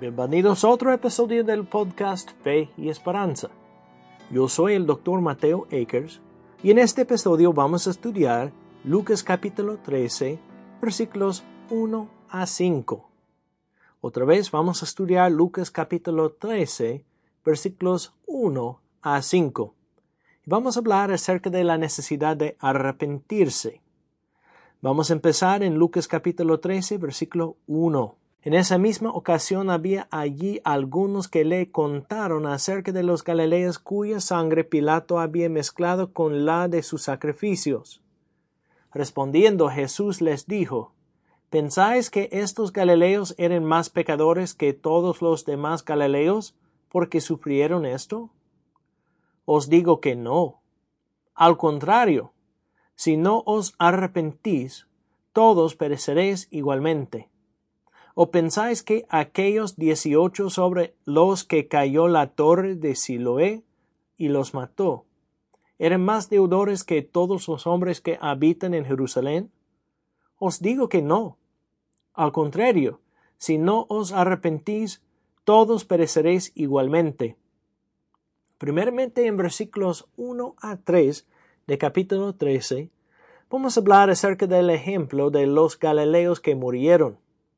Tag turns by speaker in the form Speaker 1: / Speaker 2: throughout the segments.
Speaker 1: Bienvenidos a otro episodio del podcast Fe y Esperanza. Yo soy el Dr. Mateo Akers y en este episodio vamos a estudiar Lucas capítulo 13, versículos 1 a 5. Otra vez vamos a estudiar Lucas capítulo 13, versículos 1 a 5. Y vamos a hablar acerca de la necesidad de arrepentirse. Vamos a empezar en Lucas capítulo 13, versículo 1. En esa misma ocasión había allí algunos que le contaron acerca de los galileos cuya sangre Pilato había mezclado con la de sus sacrificios. Respondiendo Jesús les dijo: ¿Pensáis que estos galileos eran más pecadores que todos los demás galileos porque sufrieron esto? Os digo que no. Al contrario, si no os arrepentís, todos pereceréis igualmente. ¿O pensáis que aquellos 18 sobre los que cayó la torre de Siloé y los mató eran más deudores que todos los hombres que habitan en Jerusalén? Os digo que no. Al contrario, si no os arrepentís, todos pereceréis igualmente. Primeramente en versículos 1 a 3 de capítulo 13, vamos a hablar acerca del ejemplo de los galileos que murieron.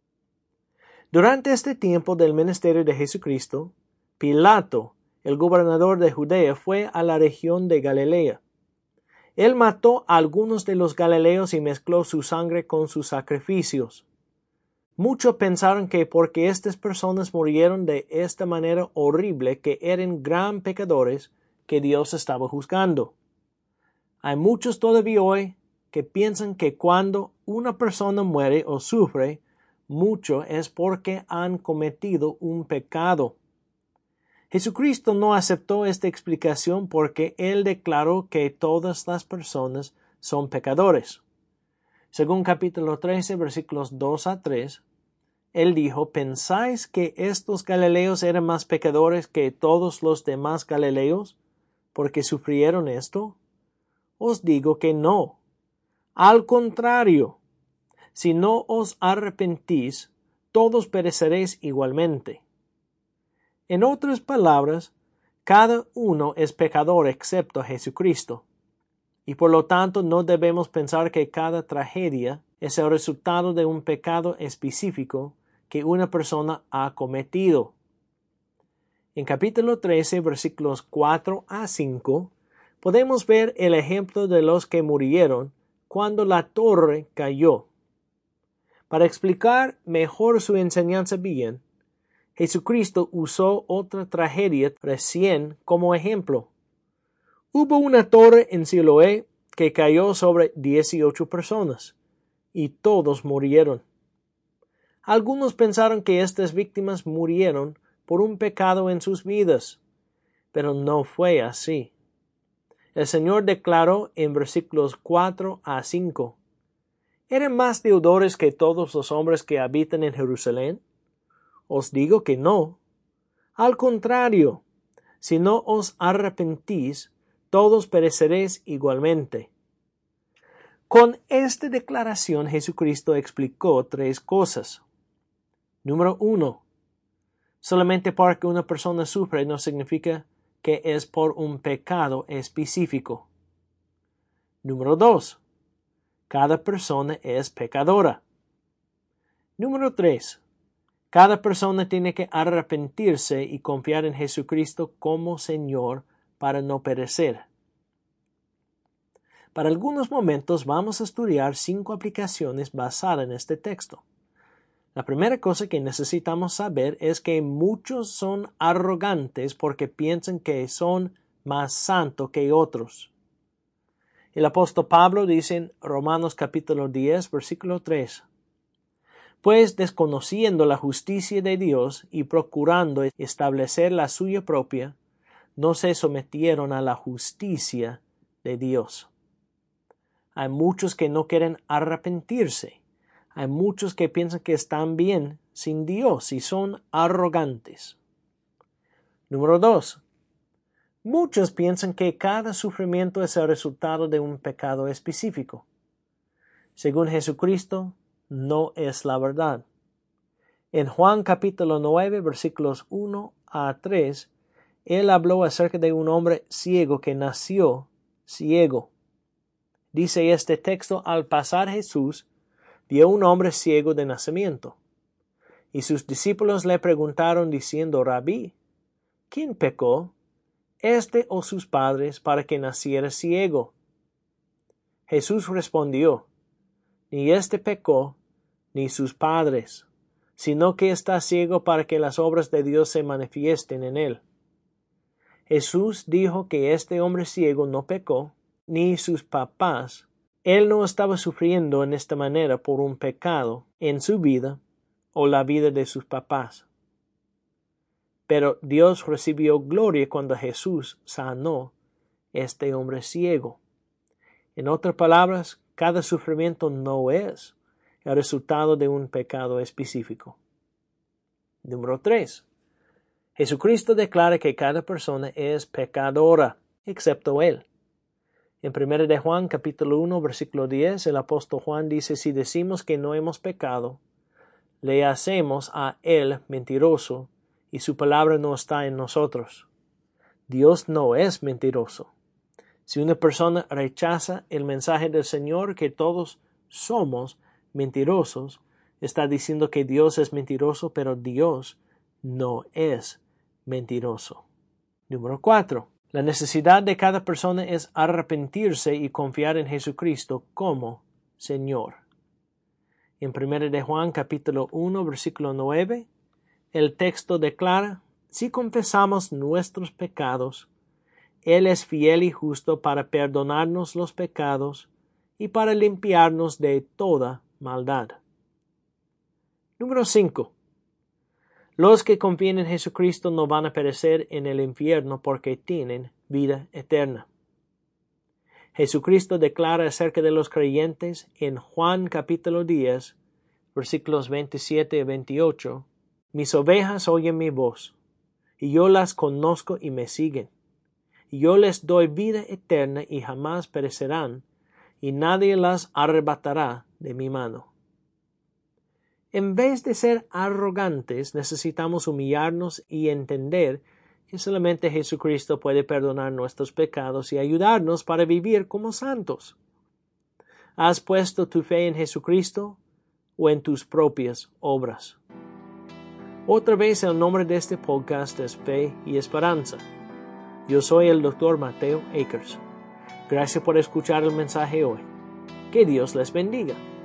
Speaker 1: Durante este tiempo del ministerio de Jesucristo, Pilato, el gobernador de Judea, fue a la región de Galilea. Él mató a algunos de los galileos y mezcló su sangre con sus sacrificios. Muchos pensaron que porque estas personas murieron de esta manera horrible que eran gran pecadores, que Dios estaba juzgando. Hay muchos todavía hoy que piensan que cuando una persona muere o sufre, mucho es porque han cometido un pecado. Jesucristo no aceptó esta explicación porque Él declaró que todas las personas son pecadores. Según capítulo 13, versículos 2 a 3, Él dijo: ¿Pensáis que estos galileos eran más pecadores que todos los demás galileos porque sufrieron esto? Os digo que no. Al contrario, si no os arrepentís, todos pereceréis igualmente. En otras palabras, cada uno es pecador excepto Jesucristo, y por lo tanto no debemos pensar que cada tragedia es el resultado de un pecado específico que una persona ha cometido. En capítulo 13, versículos 4 a 5, podemos ver el ejemplo de los que murieron cuando la torre cayó. Para explicar mejor su enseñanza bien, Jesucristo usó otra tragedia recién como ejemplo. Hubo una torre en Siloé que cayó sobre 18 personas, y todos murieron. Algunos pensaron que estas víctimas murieron por un pecado en sus vidas, pero no fue así. El Señor declaró en versículos 4 a 5: ¿Eran más deudores que todos los hombres que habitan en Jerusalén? Os digo que no. Al contrario, si no os arrepentís, todos pereceréis igualmente. Con esta declaración Jesucristo explicó tres cosas. Número 1. Solamente porque una persona sufre no significa que es por un pecado específico. Número 2. Cada persona es pecadora. Número 3. Cada persona tiene que arrepentirse y confiar en Jesucristo como Señor para no perecer. Para algunos momentos vamos a estudiar 5 aplicaciones basadas en este texto. La primera cosa que necesitamos saber es que muchos son arrogantes porque piensan que son más santos que otros. El apóstol Pablo dice en Romanos capítulo 10, versículo 3: Pues desconociendo la justicia de Dios y procurando establecer la suya propia, no se sometieron a la justicia de Dios. Hay muchos que no quieren arrepentirse. Hay muchos que piensan que están bien sin Dios y son arrogantes. Número 2. Muchos piensan que cada sufrimiento es el resultado de un pecado específico. Según Jesucristo, no es la verdad. En Juan capítulo 9, versículos 1 a 3, Él habló acerca de un hombre ciego que nació ciego. Dice este texto: al pasar Jesús, vio un hombre ciego de nacimiento. Y sus discípulos le preguntaron diciendo: Rabí, ¿quién pecó, este o sus padres, para que naciera ciego? Jesús respondió: ni este pecó, ni sus padres, sino que está ciego para que las obras de Dios se manifiesten en él. Jesús dijo que este hombre ciego no pecó, ni sus papás. Él no estaba sufriendo en esta manera por un pecado en su vida o la vida de sus papás. Pero Dios recibió gloria cuando Jesús sanó este hombre ciego. En otras palabras, cada sufrimiento no es el resultado de un pecado específico. Número 3. Jesucristo declara que cada persona es pecadora, excepto Él. En 1 de Juan capítulo 1, versículo 10, el apóstol Juan dice: si decimos que no hemos pecado, le hacemos a Él mentiroso, y su palabra no está en nosotros. Dios no es mentiroso. Si una persona rechaza el mensaje del Señor que todos somos mentirosos, está diciendo que Dios es mentiroso, pero Dios no es mentiroso. Número 4. La necesidad de cada persona es arrepentirse y confiar en Jesucristo como Señor. En 1 de Juan capítulo 1 versículo 9, el texto declara: si confesamos nuestros pecados, Él es fiel y justo para perdonarnos los pecados y para limpiarnos de toda maldad. Número 5. Los que confían en Jesucristo no van a perecer en el infierno porque tienen vida eterna. Jesucristo declara acerca de los creyentes en Juan capítulo 10, versículos 27 y 28, mis ovejas oyen mi voz, y yo las conozco y me siguen. Y yo les doy vida eterna y jamás perecerán, y nadie las arrebatará de mi mano. En vez de ser arrogantes, necesitamos humillarnos y entender que solamente Jesucristo puede perdonar nuestros pecados y ayudarnos para vivir como santos. ¿Has puesto tu fe en Jesucristo o en tus propias obras? Otra vez, el nombre de este podcast es Fe y Esperanza. Yo soy el Dr. Mateo Akers. Gracias por escuchar el mensaje hoy. Que Dios les bendiga.